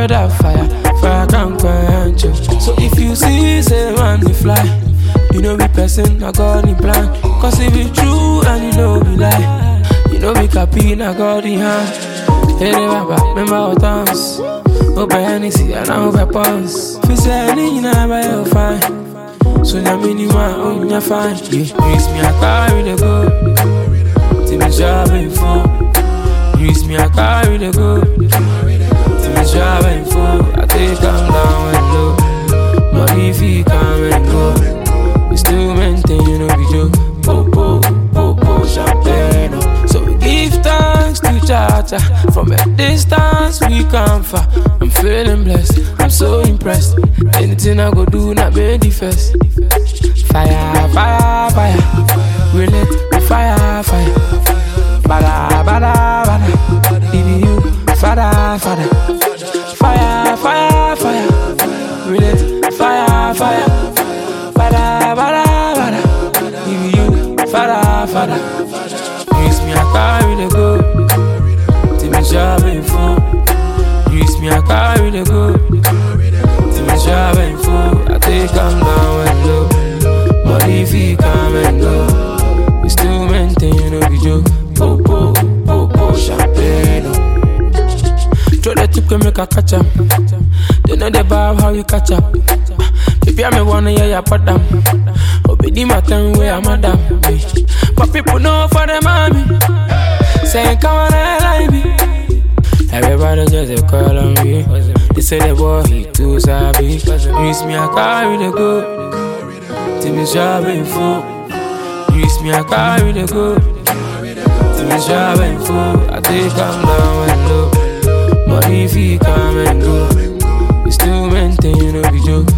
carry that fire, fire can't quench you. So if you see, say man, we fly. You know be person, I got the plan. Cause if it's true and you know be lie, you know be copy, I got the hand. Hey, Baba, remember our times. Open Hennessy and I open pants. If you say anything, I buy your fine. So now minimum, oh, you're fine. Use me, I carry the go. Till me driving full. Use me, I carry the go. Till me driving full. I take them down and low. Money if you come and go. We still maintain, you know, we joke. Popo, popo, champagne. So we give thanks to Jaja. From a distance we come far. I'm feeling blessed, I'm so impressed. Anything I go do, not be the first. Fire, fire, fire. We lit, fire, fire. Bada, bada, bada. Baby you, fada, fada. Fire, fire, fire. We lit, fire, fire. Bada, bada, bada. Baby you, fada, fada. Use me, I carry the go. Till me driving full. Use me, I carry the go. Till me driving full. I take them down and low. Money if you come and go. We still maintain, you know, we joke. Popo, popo, champagne. Throw the tip can make a catch up. They know the bar how you catch up. Baby, I me wanna hear your padam. Obedi my tongue where I'm madam. But people know for the mommy. Saying come on, I like me. Everybody just a call on me. They say the boy he too savvy. Use me, I carry the go. Till me driving full. Use me, I carry the go. Till me driving full. I take them down and low. Money if you come and go. We still maintain, you know, we joke.